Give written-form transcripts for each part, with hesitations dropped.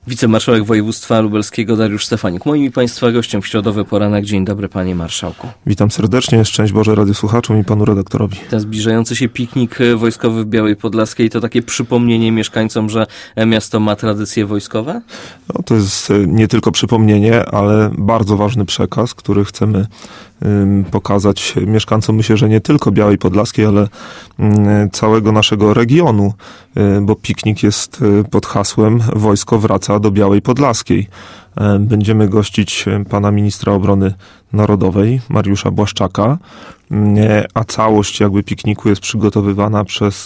Wicemarszałek województwa lubelskiego Dariusz Stefanik. Moim i Państwa gościem w środowy poranek. Dzień dobry, panie marszałku. Witam serdecznie, szczęść Boże radiosłuchaczom i panu redaktorowi. Ten zbliżający się piknik wojskowy w Białej Podlaskiej to takie przypomnienie mieszkańcom, że miasto ma tradycje wojskowe? No, to jest nie tylko przypomnienie, ale bardzo ważny przekaz, który chcemy pokazać mieszkańcom, myślę, że nie tylko Białej Podlaskiej, ale całego naszego regionu, bo piknik jest pod hasłem Wojsko wraca do Białej Podlaskiej. Będziemy gościć pana ministra obrony narodowej, Mariusza Błaszczaka, a całość jakby pikniku jest przygotowywana przez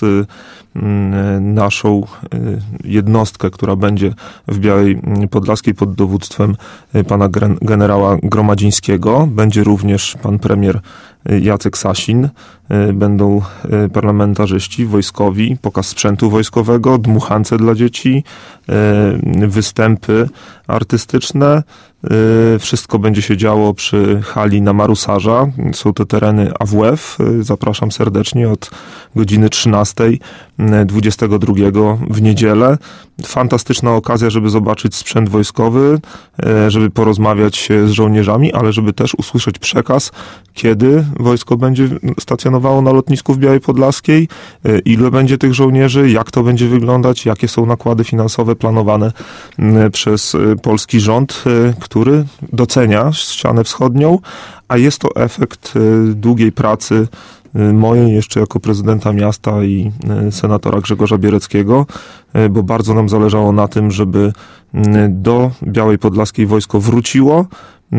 naszą jednostkę, która będzie w Białej Podlaskiej pod dowództwem pana generała Gromadzińskiego. Będzie również pan premier Jacek Sasin, będą parlamentarzyści wojskowi, pokaz sprzętu wojskowego, dmuchance dla dzieci, występy artystyczne. Wszystko będzie się działo przy hali na Marusarza. Są to tereny AWF. Zapraszam serdecznie od godziny 13, 22 w niedzielę. Fantastyczna okazja, żeby zobaczyć sprzęt wojskowy, żeby porozmawiać z żołnierzami, ale żeby też usłyszeć przekaz, kiedy wojsko będzie stacjonowało na lotnisku w Białej Podlaskiej, ile będzie tych żołnierzy, jak to będzie wyglądać, jakie są nakłady finansowe planowane przez polski rząd, który docenia ścianę wschodnią, a jest to efekt długiej pracy mojej jeszcze jako prezydenta miasta i senatora Grzegorza Biereckiego, bo bardzo nam zależało na tym, żeby do Białej Podlaskiej wojsko wróciło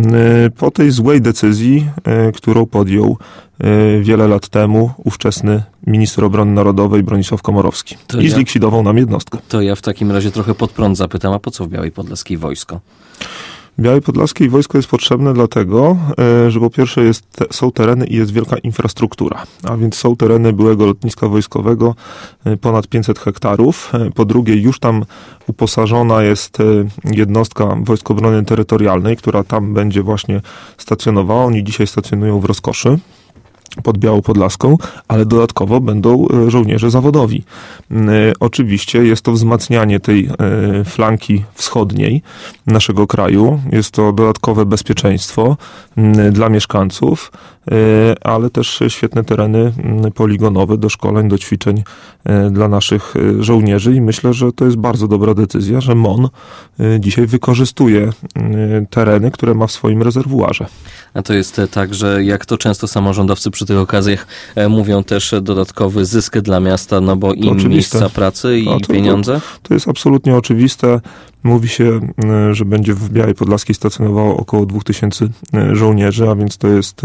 po tej złej decyzji, którą podjął wiele lat temu ówczesny minister obrony narodowej Bronisław Komorowski i zlikwidował nam jednostkę. To ja w takim razie trochę pod prąd zapytam, a po co w Białej Podlaskiej wojsko? W Białej Podlaskiej wojsko jest potrzebne dlatego, że po pierwsze są tereny i jest wielka infrastruktura, a więc są tereny byłego lotniska wojskowego, ponad 500 hektarów. Po drugie, już tam uposażona jest jednostka Wojsk Obrony Terytorialnej, która tam będzie właśnie stacjonowała. Oni dzisiaj stacjonują w Rozkoszy pod Białą Podlaską, ale dodatkowo będą żołnierze zawodowi. Oczywiście jest to wzmacnianie tej flanki wschodniej naszego kraju. Jest to dodatkowe bezpieczeństwo dla mieszkańców, ale też świetne tereny poligonowe do szkoleń, do ćwiczeń dla naszych żołnierzy i myślę, że to jest bardzo dobra decyzja, że MON dzisiaj wykorzystuje tereny, które ma w swoim rezerwuarze. A to jest tak, że jak to często samorządowcy przy tych okazjach mówią, też dodatkowy zysk dla miasta, no bo im miejsca pracy i pieniądze? To jest absolutnie oczywiste. Mówi się, że będzie w Białej Podlaskiej stacjonowało około 2000 żołnierzy, a więc to jest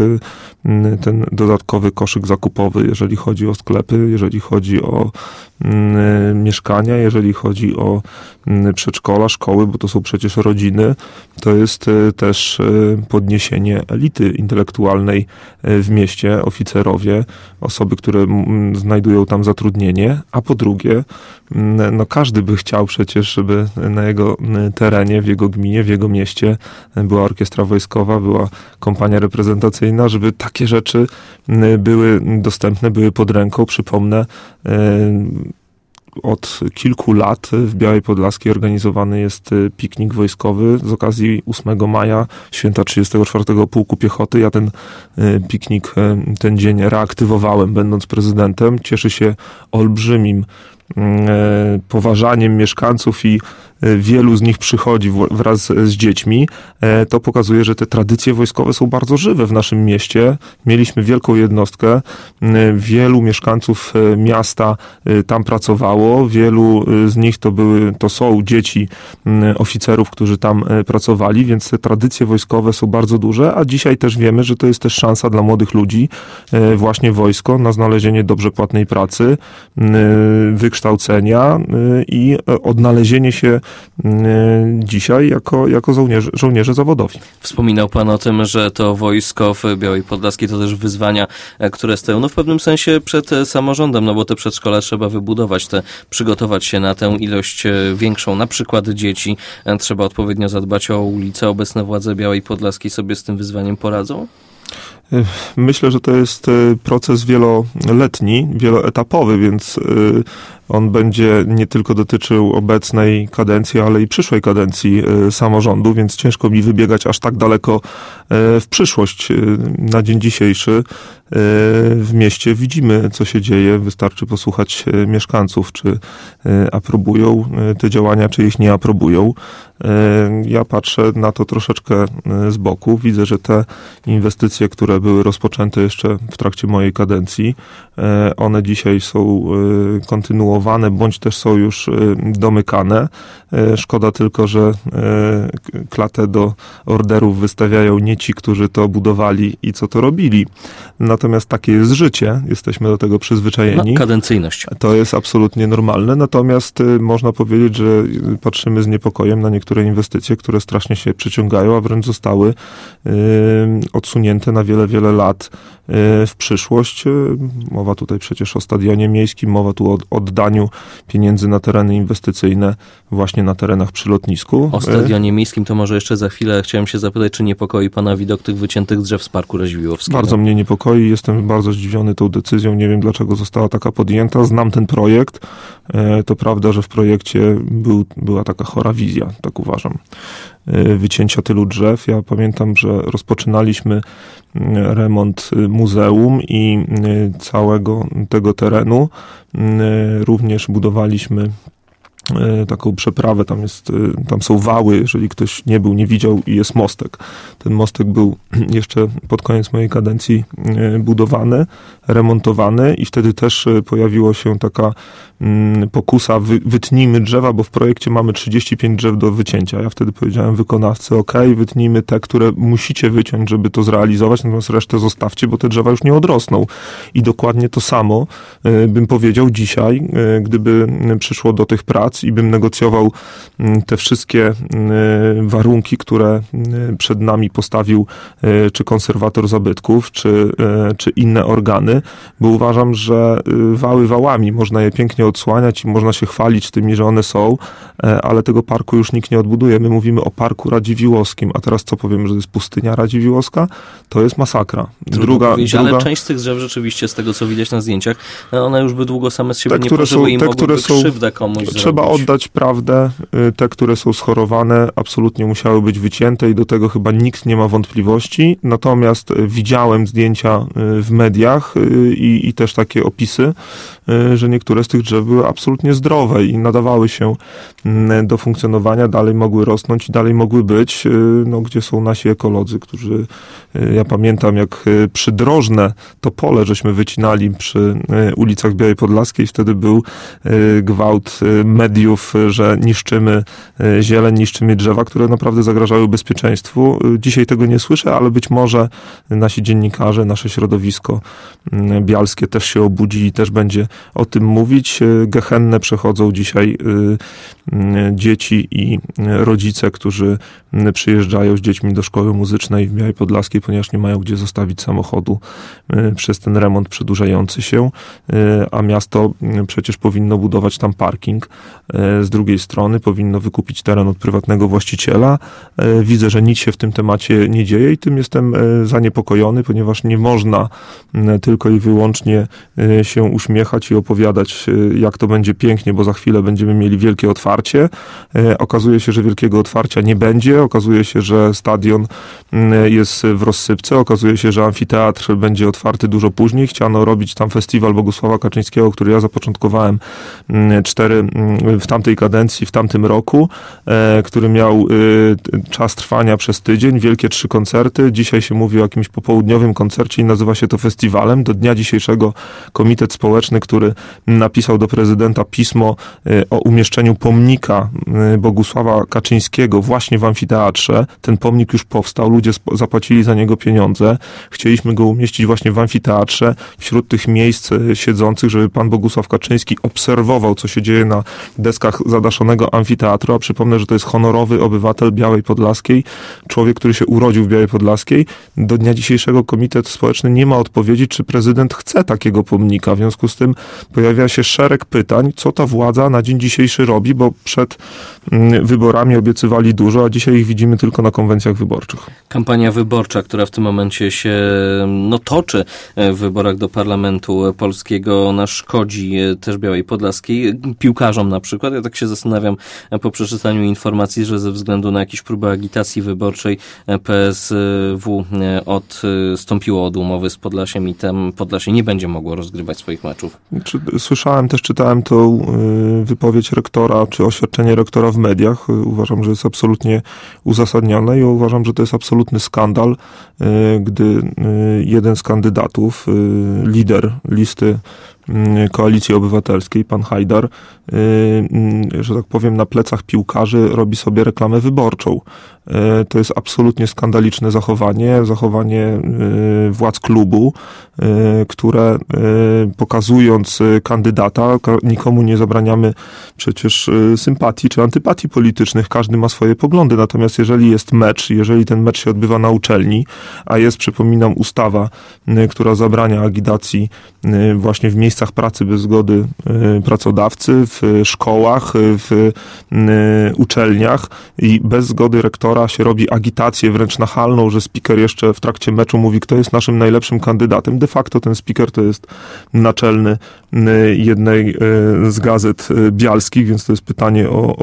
ten dodatkowy koszyk zakupowy, jeżeli chodzi o sklepy, jeżeli chodzi o mieszkania, jeżeli chodzi o przedszkola, szkoły, bo to są przecież rodziny. To jest też podniesienie elity intelektualnej w mieście, oficerowie, osoby, które znajdują tam zatrudnienie, a po drugie, no każdy by chciał przecież, żeby na jego terenie, w jego gminie, w jego mieście była orkiestra wojskowa, była kompania reprezentacyjna, żeby takie rzeczy były dostępne, były pod ręką. Przypomnę, od kilku lat w Białej Podlaskiej organizowany jest piknik wojskowy z okazji 8 maja, święta 34. Pułku Piechoty. Ja ten piknik, ten dzień reaktywowałem, będąc prezydentem. Cieszy się olbrzymim poważaniem mieszkańców i wielu z nich przychodzi wraz z dziećmi. To pokazuje, że te tradycje wojskowe są bardzo żywe w naszym mieście. Mieliśmy wielką jednostkę. Wielu mieszkańców miasta tam pracowało. Wielu z nich to są dzieci oficerów, którzy tam pracowali, więc te tradycje wojskowe są bardzo duże, a dzisiaj też wiemy, że to jest też szansa dla młodych ludzi, właśnie wojsko, na znalezienie dobrze płatnej pracy, wykształcenia i odnalezienie się dzisiaj jako żołnierze zawodowi. Wspominał pan o tym, że to wojsko w Białej Podlaskiej to też wyzwania, które stoją w pewnym sensie przed samorządem, no bo te przedszkola trzeba wybudować, przygotować się na tę ilość większą, na przykład dzieci. Trzeba odpowiednio zadbać o ulice. Obecne władze Białej Podlaskiej sobie z tym wyzwaniem poradzą? Myślę, że to jest proces wieloletni, wieloetapowy, więc on będzie nie tylko dotyczył obecnej kadencji, ale i przyszłej kadencji samorządu, więc ciężko mi wybiegać aż tak daleko w przyszłość. Na dzień dzisiejszy w mieście widzimy, co się dzieje. Wystarczy posłuchać mieszkańców, czy aprobują te działania, czy ich nie aprobują. Ja patrzę na to troszeczkę z boku. Widzę, że te inwestycje, które były rozpoczęte jeszcze w trakcie mojej kadencji, one dzisiaj są kontynuowane, bądź też są już domykane. Szkoda tylko, że klatę do orderów wystawiają nie ci, którzy to budowali i co to robili. Natomiast takie jest życie. Jesteśmy do tego przyzwyczajeni. No, kadencyjność. To jest absolutnie normalne. Natomiast można powiedzieć, że patrzymy z niepokojem na niektóre inwestycje, które strasznie się przyciągają, a wręcz zostały odsunięte na wiele, wiele lat w przyszłość. Mowa tutaj przecież o stadionie miejskim, mowa tu o oddaniu pieniędzy na tereny inwestycyjne właśnie na terenach przy lotnisku. O stadionie miejskim to może jeszcze za chwilę chciałem się zapytać, czy niepokoi pana widok tych wyciętych drzew z Parku Radziwiłłowskiego? Bardzo mnie niepokoi, jestem bardzo zdziwiony tą decyzją, nie wiem dlaczego została taka podjęta, znam ten projekt, to prawda, że w projekcie była taka chora wizja, tak uważam, wycięcia tylu drzew. Ja pamiętam, że rozpoczynaliśmy remont muzeum i całego tego terenu, również budowaliśmy taką przeprawę, tam są wały, jeżeli ktoś nie był, nie widział, i jest mostek. Ten mostek był jeszcze pod koniec mojej kadencji budowany, remontowany i wtedy też pojawiło się taka pokusa, wytnijmy drzewa, bo w projekcie mamy 35 drzew do wycięcia. Ja wtedy powiedziałem wykonawcy, wytnijmy te, które musicie wyciąć, żeby to zrealizować, natomiast resztę zostawcie, bo te drzewa już nie odrosną. I dokładnie to samo bym powiedział dzisiaj, gdyby przyszło do tych prac i bym negocjował te wszystkie warunki, które przed nami postawił czy konserwator zabytków, czy inne organy, bo uważam, że wały wałami, można je pięknie odsłaniać i można się chwalić tymi, że one są, ale tego parku już nikt nie odbuduje. My mówimy o Parku Radziwiłłowskim, a teraz co powiemy, że to jest pustynia radziwiłłowska? To jest masakra. Druga... Ale część z tych drzew rzeczywiście, z tego co widać na zdjęciach, one już by długo same z siebie nie pożyły i mogłyby krzywdę komuś zrobić. Trzeba oddać prawdę. Te, które są schorowane, absolutnie musiały być wycięte i do tego chyba nikt nie ma wątpliwości. Natomiast widziałem zdjęcia w mediach i też takie opisy, że niektóre z tych drzew były absolutnie zdrowe i nadawały się do funkcjonowania, dalej mogły rosnąć i dalej mogły być. Gdzie są nasi ekolodzy, którzy, ja pamiętam, jak przydrożne topole żeśmy wycinali przy ulicach Białej Podlaskiej, wtedy był gwałt mediów, że niszczymy zieleń, niszczymy drzewa, które naprawdę zagrażały bezpieczeństwu. Dzisiaj tego nie słyszę, ale być może nasi dziennikarze, nasze środowisko bialskie też się obudzi i też będzie o tym mówić. Gehennę przechodzą dzisiaj dzieci i rodzice, którzy przyjeżdżają z dziećmi do szkoły muzycznej w Białej Podlaskiej, ponieważ nie mają gdzie zostawić samochodu przez ten remont przedłużający się, a miasto przecież powinno budować tam parking. Z drugiej strony powinno wykupić teren od prywatnego właściciela. Widzę, że nic się w tym temacie nie dzieje i tym jestem zaniepokojony, ponieważ nie można tylko i wyłącznie się uśmiechać i opowiadać, jak to będzie pięknie, bo za chwilę będziemy mieli wielkie otwarcie. Okazuje się, że wielkiego otwarcia nie będzie. Okazuje się, że stadion jest w rozsypce. Okazuje się, że amfiteatr będzie otwarty dużo później. Chciano robić tam festiwal Bogusława Kaczyńskiego, który ja zapoczątkowałem 4 w tamtej kadencji, w tamtym roku, który miał czas trwania przez tydzień, wielkie 3 koncerty. Dzisiaj się mówi o jakimś popołudniowym koncercie i nazywa się to festiwalem. Do dnia dzisiejszego Komitet Społeczny, który napisał do prezydenta pismo o umieszczeniu pomnika Bogusława Kaczyńskiego właśnie w amfiteatrze. Ten pomnik już powstał, ludzie zapłacili za niego pieniądze. Chcieliśmy go umieścić właśnie w amfiteatrze, wśród tych miejsc siedzących, żeby pan Bogusław Kaczyński obserwował, co się dzieje na deskach zadaszonego amfiteatru, a przypomnę, że to jest honorowy obywatel Białej Podlaskiej, człowiek, który się urodził w Białej Podlaskiej. Do dnia dzisiejszego Komitet Społeczny nie ma odpowiedzi, czy prezydent chce takiego pomnika. W związku z tym pojawia się szereg pytań, co ta władza na dzień dzisiejszy robi, bo przed wyborami obiecywali dużo, a dzisiaj ich widzimy tylko na konwencjach wyborczych. Kampania wyborcza, która w tym momencie się toczy w wyborach do Parlamentu Polskiego, szkodzi też Białej Podlaskiej, piłkarzom na przykład. Ja tak się zastanawiam po przeczytaniu informacji, że ze względu na jakieś próby agitacji wyborczej PSW odstąpiło od umowy z Podlasiem i tam Podlasie nie będzie mogło rozgrywać swoich meczów. Słyszałem, też czytałem tą wypowiedź rektora, czy oświadczenie rektora w mediach. Uważam, że jest absolutnie uzasadnione i uważam, że to jest absolutny skandal, gdy jeden z kandydatów, lider listy Koalicji Obywatelskiej, pan Hajdar, że tak powiem, na plecach piłkarzy robi sobie reklamę wyborczą. To jest absolutnie skandaliczne zachowanie władz klubu, które pokazując kandydata, nikomu nie zabraniamy przecież sympatii czy antypatii politycznych, każdy ma swoje poglądy, natomiast jeżeli jest mecz, jeżeli ten mecz się odbywa na uczelni, a jest, przypominam, ustawa, która zabrania agitacji właśnie w miejscach pracy bez zgody pracodawcy, w szkołach, w uczelniach i bez zgody rektora się robi agitację wręcz nachalną, że speaker jeszcze w trakcie meczu mówi, kto jest naszym najlepszym kandydatem. De facto ten speaker to jest naczelny jednej z gazet bialskich, więc to jest pytanie o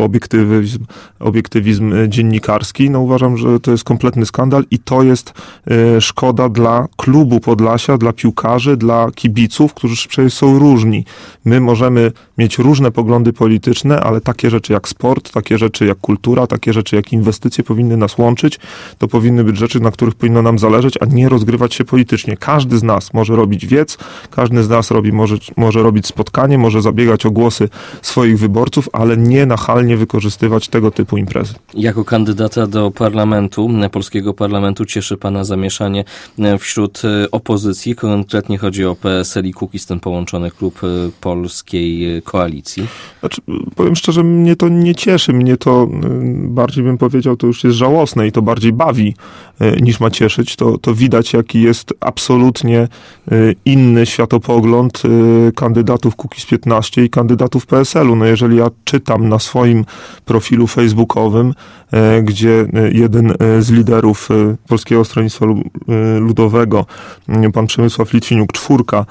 obiektywizm dziennikarski. Uważam, że to jest kompletny skandal i to jest szkoda dla klubu Podlasia, dla piłkarzy, dla kibiców, którzy przecież są różni. My możemy mieć różne poglądy polityczne, ale takie rzeczy jak sport, takie rzeczy jak kultura, takie rzeczy jak inwestycje powinny nas łączyć. To powinny być rzeczy, na których powinno nam zależeć, a nie rozgrywać się politycznie. Każdy z nas może robić wiec, każdy z nas może robić spotkanie, może zabiegać o głosy swoich wyborców, ale nie nachalnie wykorzystywać tego typu imprezy. Jako kandydata do parlamentu, polskiego parlamentu, cieszy pana zamieszanie wśród opozycji. Konkretnie chodzi o PSL i Kukiz, ten połączony klub polskiej koalicji. Powiem szczerze, mnie to nie cieszy. Mnie to bardziej bym powiedział, to już jest żałosne i to bardziej bawi niż ma cieszyć. To widać, jaki jest absolutnie inny światopogląd kandydatów Kukiz 15 i kandydatów PSL-u. Jeżeli ja czytam na swoim profilu facebookowym, gdzie jeden z liderów Polskiego Stronnictwa Ludowego, pan Przemysław Litwiniuk, czwórka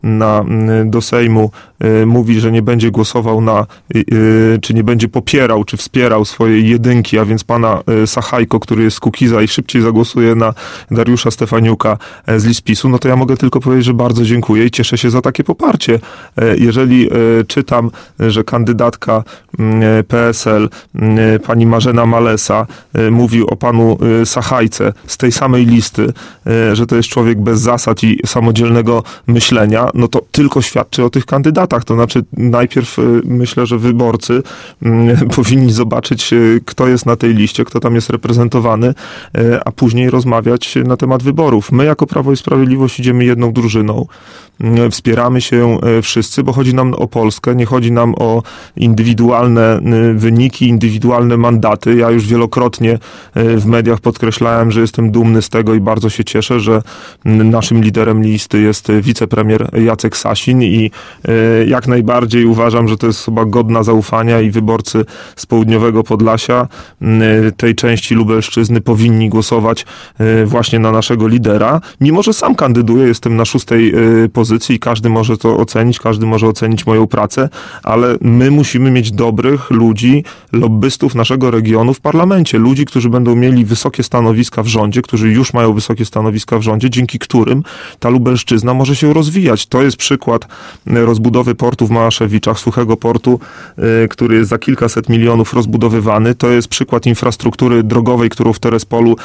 do Sejmu, mówi, że nie będzie głosował czy nie będzie popierał, czy wspierał swojej jedynki, a więc pana Sachajko, który jest z Kukiza i szybciej zagłosuje na Dariusza Stefaniuka z list PiS-u, to ja mogę tylko powiedzieć, że bardzo dziękuję i cieszę się za takie poparcie. Jeżeli czytam, że kandydatka PSL, pani Marzena Malesa, mówi o panu Sachajce z tej samej listy, że to jest człowiek bez zasad i samodzielnego myślenia, to tylko świadczy o tych kandydatach. To znaczy najpierw myślę, że wyborcy powinni zobaczyć, kto jest na tej liście, kto tam jest reprezentowany, a później rozmawiać na temat wyborów. My jako Prawo i Sprawiedliwość idziemy jedną drużyną. Wspieramy się wszyscy, bo chodzi nam o Polskę, nie chodzi nam o indywidualne wyniki, indywidualne mandaty. Ja już wielokrotnie w mediach podkreślałem, że jestem dumny z tego i bardzo się cieszę, że naszym liderem listy jest wicepremier Jacek Sasin i jak najbardziej uważam, że to jest osoba godna zaufania i wyborcy z południowego Podlasia, tej części Lubelszczyzny powinni głosować właśnie na naszego lidera. Mimo że sam kandyduję, jestem na 6. pozycji i każdy może to ocenić, każdy może ocenić moją pracę, ale my musimy mieć dobrych ludzi, lobbystów naszego regionu w parlamencie. Ludzi, którzy będą mieli wysokie stanowiska w rządzie, którzy już mają wysokie stanowiska w rządzie, dzięki którym ta Lubelszczyzna może się rozwijać. To jest przykład rozbudowy portu w Małaszewiczach, suchego portu, który jest za kilkaset milionów rozbudowywany. To jest przykład infrastruktury drogowej, którą w Terespolu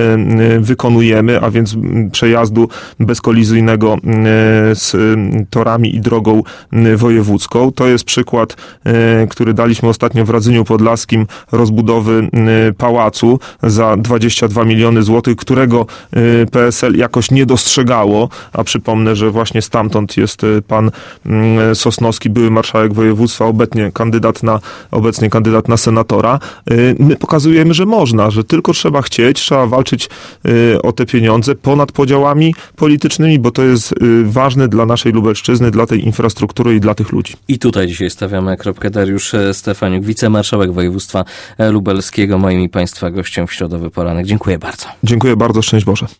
wykonujemy, a więc przejazdu bezkolizyjnego z torami i drogą wojewódzką. To jest przykład, który daliśmy ostatnio w Radzyniu Podlaskim, rozbudowy pałacu za 22 miliony złotych, którego PSL jakoś nie dostrzegało, a przypomnę, że właśnie stamtąd jest pan Sosnowski, były marszałek województwa, obecnie kandydat na senatora. My pokazujemy, że można, że tylko trzeba chcieć, trzeba walczyć o te pieniądze ponad podziałami politycznymi, bo to jest ważne dla naszej Lubelszczyzny, dla tej infrastruktury i dla tych ludzi. I tutaj dzisiaj stawiamy kropkę. Dariusz Stefaniuk, wicemarszałek województwa lubelskiego, moim i państwa gościem w środowy poranek. Dziękuję bardzo. Dziękuję bardzo, szczęść Boże.